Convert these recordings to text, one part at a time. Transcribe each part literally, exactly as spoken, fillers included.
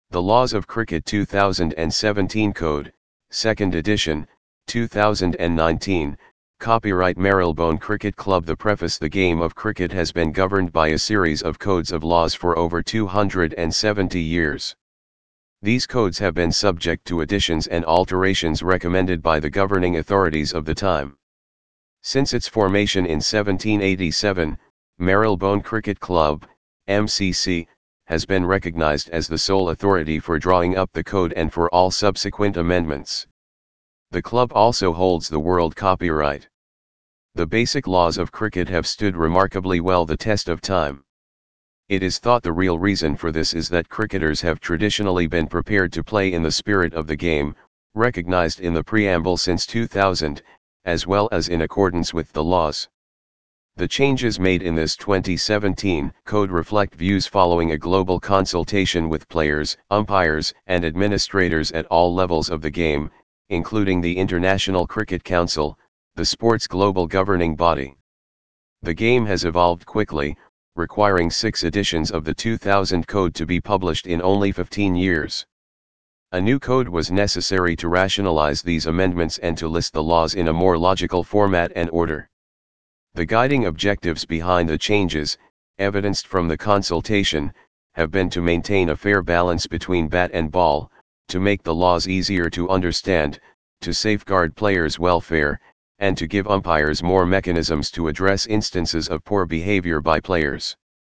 The Laws of Cricket two thousand seventeen Code, second edition, two thousand nineteen, copyright Marylebone Cricket Club. The preface: the game of cricket has been governed by a series of codes of laws for over two hundred seventy years. These codes have been subject to additions and alterations recommended by the governing authorities of the time. Since its formation in seventeen eighty-seven, Marylebone Cricket Club, M C C, has been recognized as the sole authority for drawing up the code and for all subsequent amendments. The club also holds the world copyright. The basic laws of cricket have stood remarkably well the test of time. It is thought the real reason for this is that cricketers have traditionally been prepared to play in the spirit of the game, recognized in the preamble since two thousand, as well as in accordance with the laws. The changes made in this twenty seventeen code reflect views following a global consultation with players, umpires, and administrators at all levels of the game, including the International Cricket Council, the sport's global governing body. The game has evolved quickly, requiring six editions of the two thousand code to be published in only fifteen years. A new code was necessary to rationalize these amendments and to list the laws in a more logical format and order. The guiding objectives behind the changes, evidenced from the consultation, have been to maintain a fair balance between bat and ball, to make the laws easier to understand, to safeguard players' welfare, and to give umpires more mechanisms to address instances of poor behavior by players.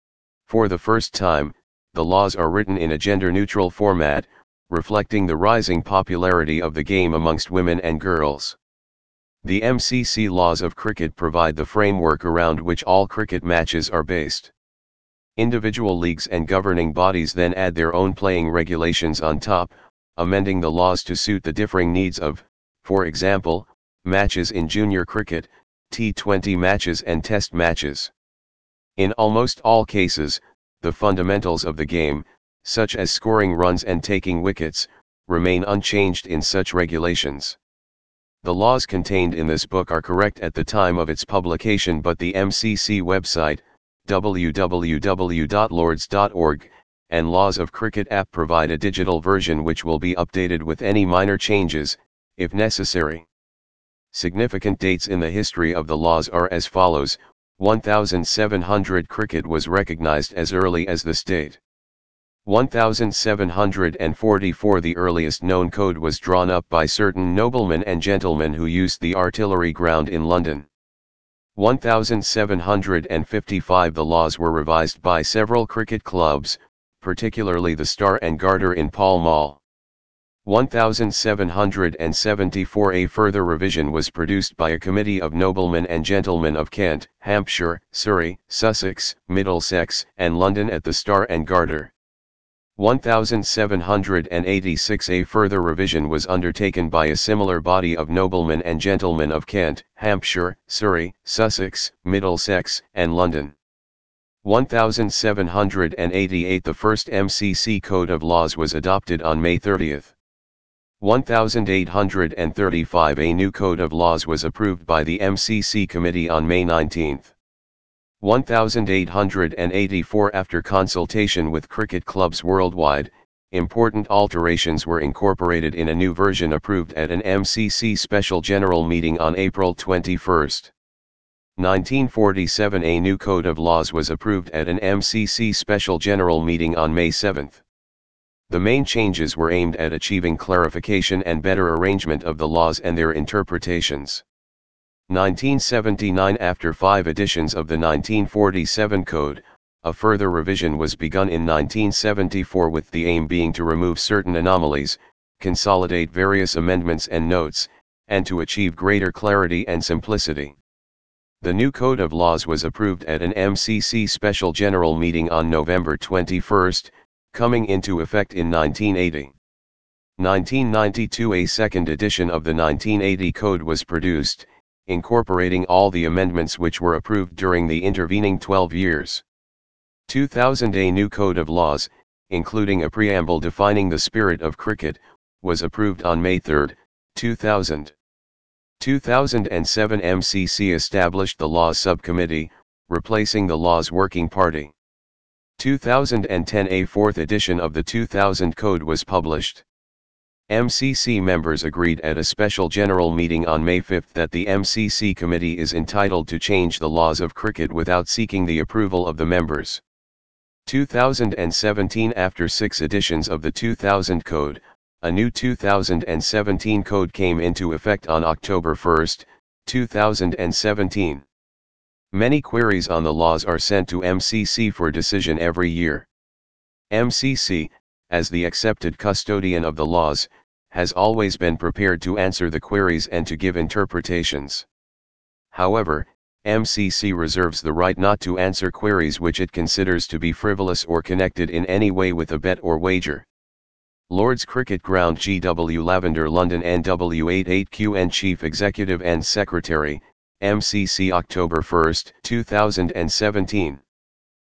For the first time, the laws are written in a gender-neutral format, reflecting the rising popularity of the game amongst women and girls. The M C C laws of cricket provide the framework around which all cricket matches are based. Individual leagues and governing bodies then add their own playing regulations on top, amending the laws to suit the differing needs of, for example, matches in junior cricket, T twenty matches and test matches. In almost all cases, the fundamentals of the game, such as scoring runs and taking wickets, remain unchanged in such regulations. The laws contained in this book are correct at the time of its publication, but the M C C website, w w w dot lords dot org, and Laws of Cricket app provide a digital version which will be updated with any minor changes, if necessary. Significant dates in the history of the laws are as follows: seventeen hundred cricket was recognized as early as this date. seventeen forty-four The earliest known code was drawn up by certain noblemen and gentlemen who used the artillery ground in London. seventeen fifty-five The laws were revised by several cricket clubs, particularly the Star and Garter in Pall Mall. seventeen seventy-four A further revision was produced by a committee of noblemen and gentlemen of Kent, Hampshire, Surrey, Sussex, Middlesex, and London at the Star and Garter. seventeen eighty-six A further revision was undertaken by a similar body of noblemen and gentlemen of Kent, Hampshire, Surrey, Sussex, Middlesex, and London. seventeen eighty-eight The first M C C Code of Laws was adopted on May thirtieth. eighteen thirty-five A new Code of Laws was approved by the M C C Committee on May nineteenth. eighteen eighty-four After consultation with cricket clubs worldwide, important alterations were incorporated in a new version approved at an M C C special general meeting on April twenty-first. nineteen forty-seven A new Code of Laws was approved at an M C C special general meeting on May seventh. The main changes were aimed at achieving clarification and better arrangement of the laws and their interpretations. nineteen seventy-nine After five editions of the nineteen forty-seven Code, a further revision was begun in nineteen seventy-four with the aim being to remove certain anomalies, consolidate various amendments and notes, and to achieve greater clarity and simplicity. The new Code of Laws was approved at an M C C special general meeting on November twenty-first, coming into effect in nineteen eighty. nineteen ninety-two A second edition of the nineteen eighty Code was produced, incorporating all the amendments which were approved during the intervening twelve years. two thousand A new Code of Laws, including a preamble defining the spirit of cricket, was approved on May third, two thousand. two thousand seven M C C established the Laws Subcommittee, replacing the Laws Working Party. two thousand ten A fourth edition of the two thousand Code was published. M C C members agreed at a special general meeting on May fifth that the M C C committee is entitled to change the laws of cricket without seeking the approval of the members. two thousand seventeen After six editions of the two thousand Code, a new two thousand seventeen Code came into effect on October first, two thousand seventeen. Many queries on the laws are sent to M C C for decision every year. M C C, as the accepted custodian of the laws, has always been prepared to answer the queries and to give interpretations. However, M C C reserves the right not to answer queries which it considers to be frivolous or connected in any way with a bet or wager. Lord's Cricket Ground, G W Lavender, London, N W eighty-eight Q N Chief Executive and Secretary, M C C, October first, two thousand seventeen.